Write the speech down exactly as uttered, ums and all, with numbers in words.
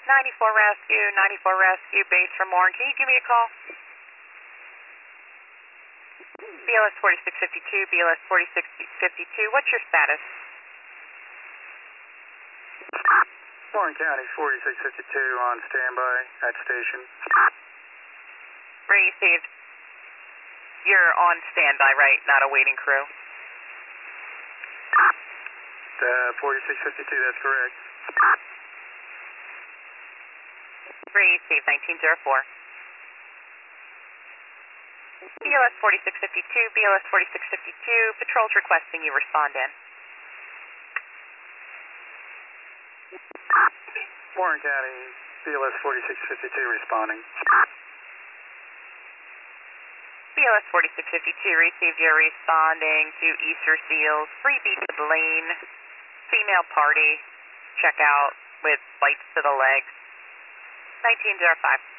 ninety-four Rescue, ninety-four Rescue, base from Warren. Can you give me a call? B L S forty-six fifty-two, B L S forty-six fifty-two, what's your status? Warren County forty-six fifty-two on standby at station. Received. You're on standby, right? Not a waiting crew? Uh, forty-six fifty-two, that's correct. Received, nineteen oh four. B L S forty-six fifty-two, B L S forty-six fifty-two, patrol's requesting you respond in. Warren County, B L S forty-six fifty-two responding. B L S forty-six fifty-two, received, you're responding to Easter Seals, free beat to the lane, female party, check out with lights to the legs, nineteen oh five.